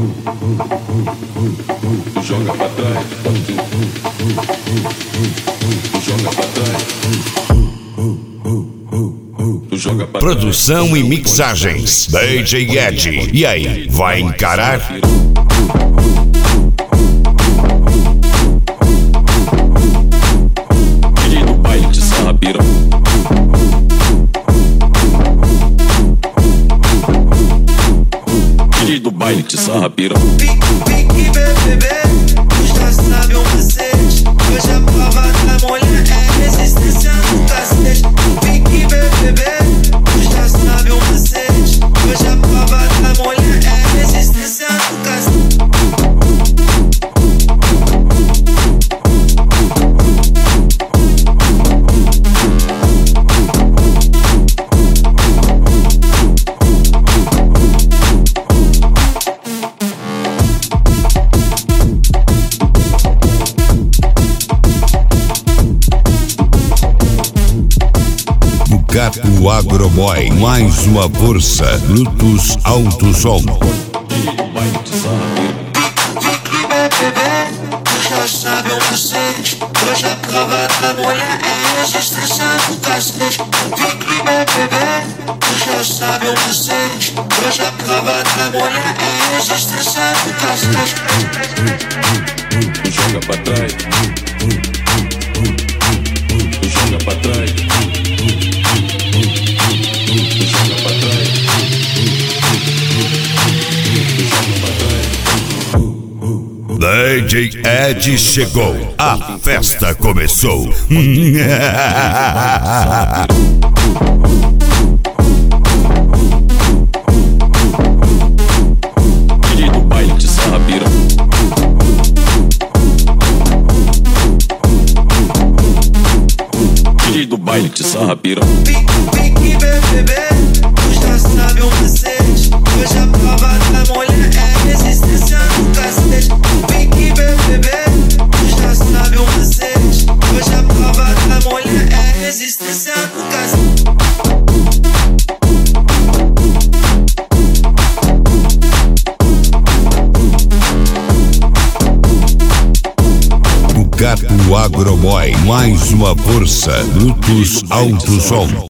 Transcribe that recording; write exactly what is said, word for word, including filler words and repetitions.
Joga pra trás, joga pra trás. Joga pra Produção trás. e mixagens D J Ed. E aí, vai encarar? D J do baile de Sarrapira. D J do baile de Sarrapira. Pique, bebê, tu já sabe o macete. Hoje a prova da mulher é resistência no cacete. Pique, bebê, tu já sabe o macete. Hoje a prova da mulher é resistência no cacete. Gato Agroboy, mais uma força. Bluetooth Alto Som. Pique, bebê, tu já sabe o macete. Hoje a prova da mulher é resistência no cacete. Pique, bebê, tu já sabe o macete. Hoje a prova da mulher é resistência no cacete. Joga pra trás. Joga pra trás. D J Ed chegou, a festa começou. D J do baile de Sarrapira. D J do baile de Sarrapira. Pique, bebê, tu já sabe o macete. Hoje a prova da mulher é resistência no cacete. Pique, bebê, tu já sabe o macete. Hoje a prova da mulher é resistência no cacete. O Gato Agroboy, mais uma força. Bluetooth Alto Som.